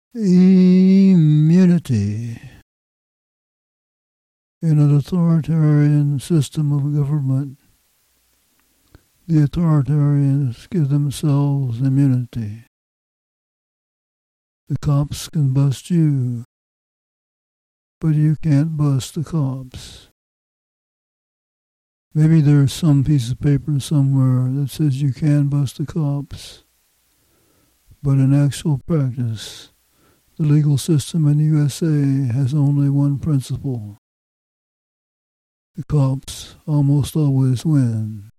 Immunity. In an authoritarian system of government, the authoritarians give themselves immunity. The cops can bust you, but you can't bust the cops. Maybe there's some piece of paper somewhere that says you can bust the cops, but in actual practice, the legal system in the USA has only one principle. The cops almost always win.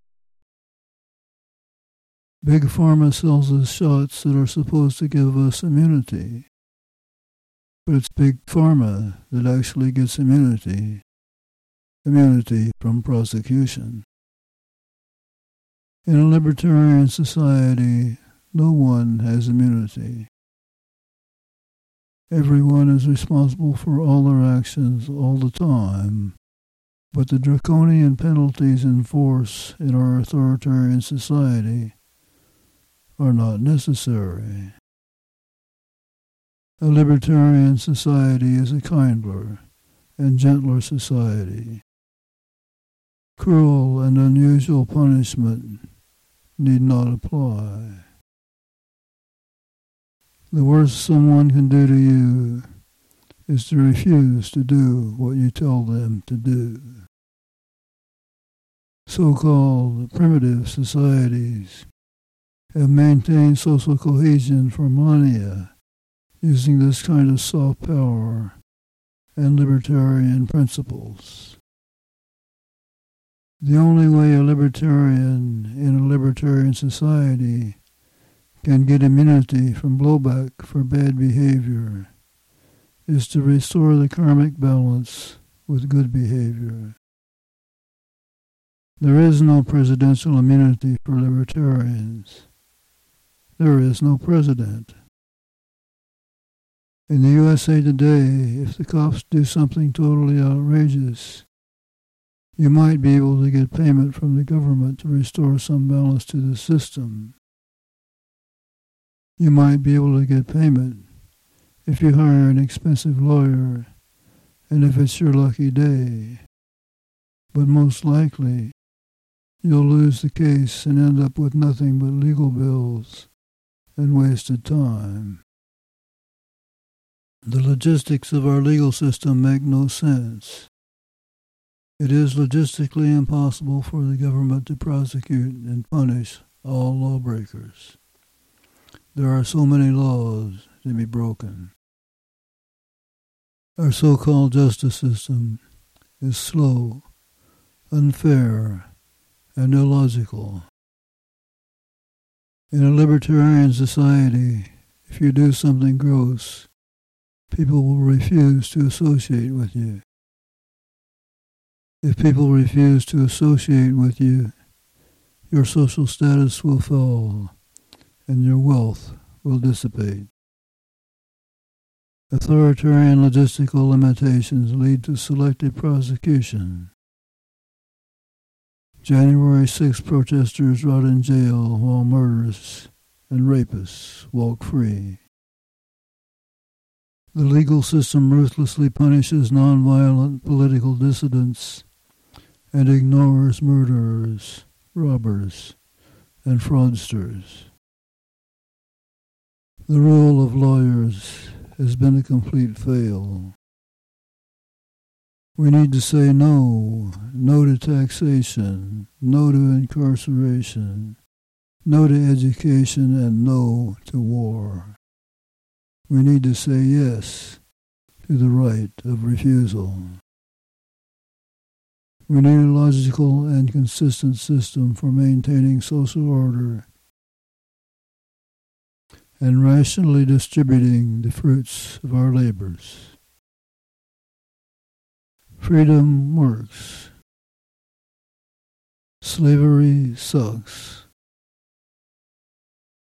Big Pharma sells us shots that are supposed to give us immunity, but it's Big Pharma that actually gets immunity from prosecution. In a libertarian society, no one has immunity. Everyone is responsible for all their actions all the time, but the draconian penalties in force in our authoritarian society are not necessary. A libertarian society is a kinder and gentler society. Cruel and unusual punishment need not apply. The worst someone can do to you is to refuse to do what you tell them to do. So-called primitive societies have maintained social cohesion for millennia using this kind of soft power and libertarian principles. The only way a libertarian in a libertarian society can get immunity from blowback for bad behavior is to restore the karmic balance with good behavior. There is no presidential immunity for libertarians. There is no president. In the USA today, if the cops do something totally outrageous, you might be able to get payment from the government to restore some balance to the system. You might be able to get payment if you hire an expensive lawyer and if it's your lucky day. But most likely, you'll lose the case and end up with nothing but legal bills and wasted time. The logistics of our legal system make no sense. It is logistically impossible for the government to prosecute and punish all lawbreakers. There are so many laws to be broken. Our so-called justice system is slow, unfair, and illogical. In a libertarian society, if you do something gross, people will refuse to associate with you. If people refuse to associate with you, your social status will fall and your wealth will dissipate. Authoritarian logistical limitations lead to selective prosecution. January 6 protesters rot in jail while murderers and rapists walk free. The legal system ruthlessly punishes nonviolent political dissidents and ignores murderers, robbers, and fraudsters. The rule of lawyers has been a complete fail. We need to say no to taxation, no to incarceration, no to education, and no to war. We need to say yes to the right of refusal. We need a logical and consistent system for maintaining social order and rationally distributing the fruits of our labors. Freedom works. Slavery sucks.